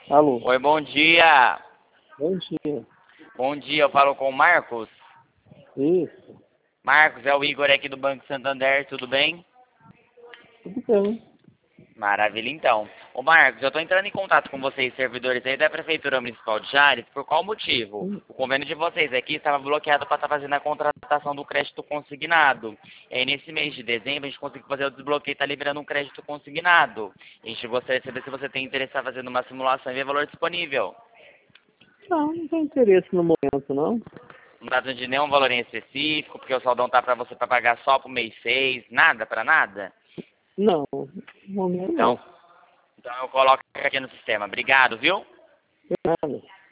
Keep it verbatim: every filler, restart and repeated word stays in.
Alô. Oi, bom dia. Bom dia. Bom dia, eu falo com o Marcos. Isso. Marcos, é o Igor aqui do Banco Santander, tudo bem? Tudo bem. Maravilha, então. Ô Marcos, eu estou entrando em contato com vocês, servidores aí da Prefeitura Municipal de Jales, por qual motivo? Hum. O convênio de vocês aqui estava bloqueado para estar fazendo a contratação do crédito consignado. E aí, nesse mês de dezembro, a gente conseguiu fazer o desbloqueio e está liberando um crédito consignado. A gente gostaria de saber se você tem interesse em fazer uma simulação e ver valor disponível. Não, não tem interesse no momento, não. Não está dando de nenhum valor em específico, porque o saldão tá para você para pagar só pro mês seis, nada, para nada? Não, no momento Então, não. então eu coloco aqui no sistema. Obrigado, viu? Nada.